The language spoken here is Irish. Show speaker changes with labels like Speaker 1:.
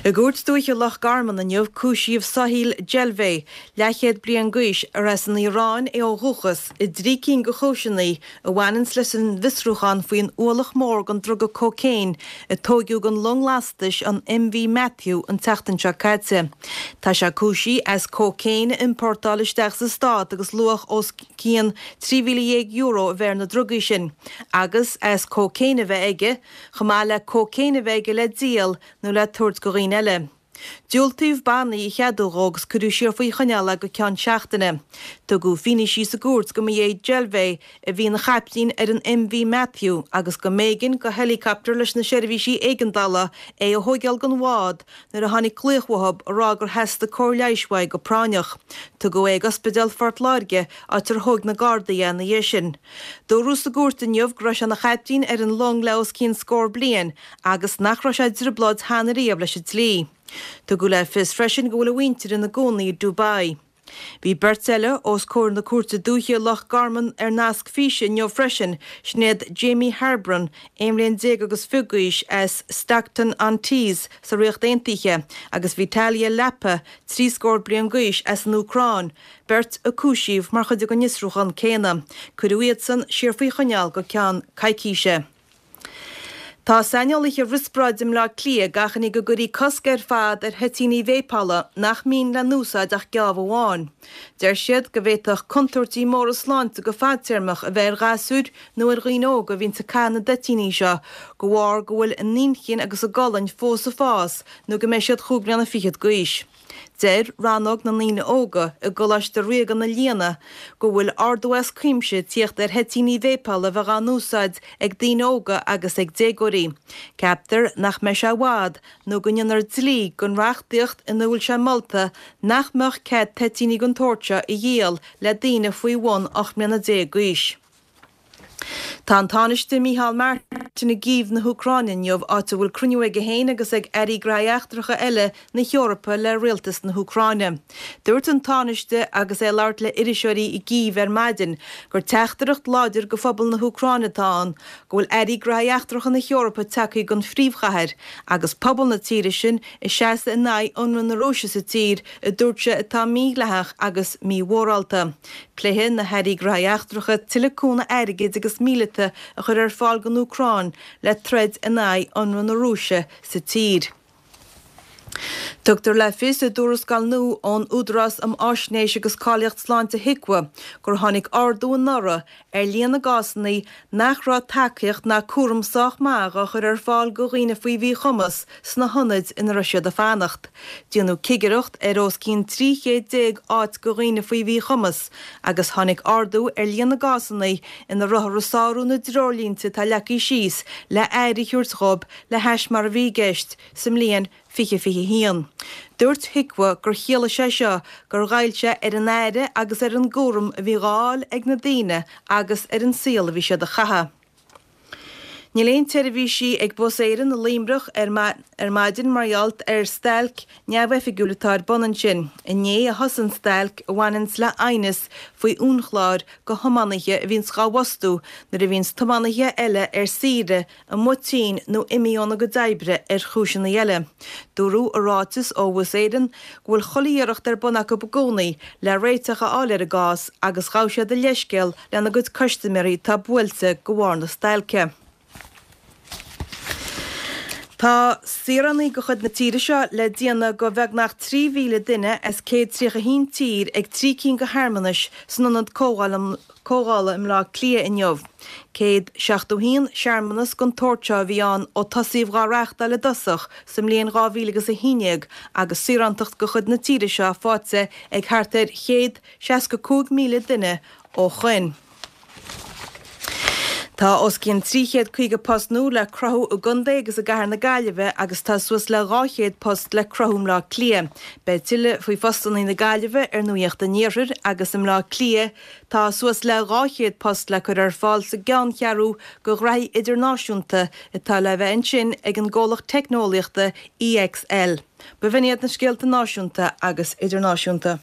Speaker 1: A gúirt dúiche lech garman a neamh cúisiomh Sahil Gelvé, leichéad blian gúis ar as an Irán ó ruchas I drí cín go chóisinaí a bhhainans leis an visrúchan faoin ualach mór gan drug cocéin a tógiú gan long lastais an MV Matthew an teachtan se caite. Tá se cúisi as cocéin importálisteach sa stát agus luach os cían €3,000 a bhear na drugaí sin. Agus as cocéin a bheith aige, chumá le cocéin a bheith aige le díal nó le tuairt go rion eile. Dúiltaíomh bannaí I cheadúrógus curú siar faoi chaneala go ceann seachtaine. Tá go fine sí sa gúirt go é Gelvé a bhí na chaptín ar an MV Matthew agus go méigin go helicopter leis na seirbhísí éigandala é a thógeal gan bhád nar a tháinig clúchmhab rá gur heasta cóirleismhaid go práineach. Tá go é Ospidéal Fort Láirge átar thug na Gardaí na dhé sin. Dó sa gúirt inniuh gra se na chaptín ar an long leos cín scór blian agus nachra sé dirblad hánaríomh leis tlí. Tá go le fis freisin go bhfuil winter in na gcónaí Dubai. Bhí Bertelle os cór na cuarta dúiche lech garman ar nasc físe neo freisin snéad Jamie Harbron éimlíonn 10 agus fugaís as Stockton-on-Tees sa riocht aontaithe agus Vitalia Lappa 3 scór blian gúis as an Ucrán. Bert a cúisiomh mar chuide go nisrúchan céna. Cuiread san siar faoi chaneal go ceann caiicíise. Tá sainolaithe rispraid le clia gachan go gurí coscair fad ar hetíní bhépala nach mín le núsáid ach geamh amháin. Deir siad go bhhéiteach contúirtí mór sláinte go fadtearmach a bheith gasúd nó ar rió go bhín sa cána detíní seo go bhhar go bhfuil an níchin agus a galainn fós a fás nó go méisiad chúglean na fichiad gois. Deir rannog na lína óga a goláis de riagan na líana go bhfuil ardúas cuimse tíocht ar hetíní bhépal a bheith an núsáid ag daoine óga agus ag dégóirí. Ceaptar nach me se bhád nó gonneanar dlí gon reachtaíocht in bhfuil se Malta nach meach cead hetíní gon tóirte I dhéal le daoine faoi bhain 8 mbliana 10 gúis. Tá an tánaiste Micheál Martin na gíomh na Ucráine neamh áta bhfuil cruinniú ag héin agus ag airí graíochtracha eile na Eorpa le rialtas na Ucráine. Dúirt an tánaiste agus é leart le iriseoirí I gíomh ar maidin gur teachtareacht láidir go phobal na Ucráine táin go bhfuil airí graíochtracha na Eorpa tacaí gon phríomhchathair agus pobal na tíre sin I 69 ionran na Róise sa tír a dúirte atá míleach agus míhóralta. Pléithe na hairí graíochtracha tileúna airigid agus mílete a chur ar fáil gan Ucrán le treid in ionran na Róise sa tír. Dr. le fis a dúras gal nó ón údras am áisnéis agus cáilíocht sláinte hicwa gur tháinig ardú an nora ar líana gasannaí nach rá takeíocht na cuaram sách máach a chur ar fáil go riine faoi bhí chumas sna honnaid in Russia de Fannacht. Díanú cigeireacht ar os cín 310 áit go riine faoi bhí chumas agus tháinig ardú ar líana gasannaí ina rotharúsáú na drolínte tá leacaí síos le éirí thuirtghab le heis mar bhí geist sim líon fiche hían. Dúirt hicwa gur chéala sé seo gur gaiilte ar an éire agus ar an gúram a bhí gáil ag na daoine agus ar an síal a bhí sé de chatha. Níléon telefísí ag bus éireann na líombrach ar maidin marghealt ar stelc neamhheifigúlatáir bonan sin. Inné a hosan stelc a bhainans le ainas faoi únchláir go thomanaiche a bhín scáhastú nar a bhín tomanaiche eile ar síre a mutín nó imiíonna go daibre ar chúiseanna eile. Dúrú a rátas ó bus éireann go bhfuil cholíoireacht ar bunach go bagónaí le réiteach áil ar a gás agus gáise de leisceil lena go custamirí tá buailte go bhhar na stelce. Tá sirannaí go chud na tíre seo le déana go bheith nach 3,000 duine as 130 tír ag 3 cín go harmanis san an cógála im lá clia inniuh. 161 searmanas gon tóirte bhí an ó tosaíomh gáreachta le dosach sam líon 2011 agus sirantacht go chud na tíre seo fáte ag hartar 165,000 duine ó chuin. Tá os cinn 350 post nó le crothú a gunda agus a gahar na Gaillimhe agus tá suas le 200 post le crothúm lá clia. Be tuile faoi fostannaí na Gaillimhe ar nuíocht a níorir agus im lá clia tá suas le 200 post le chur ar fáil sa gan chearú go raith idirnáisiúnta atá le bheith sin ag an ggólach technoliaachta EXL. Bhfuinnéad na scéalta náisiúnta agus idirnáisiúnta.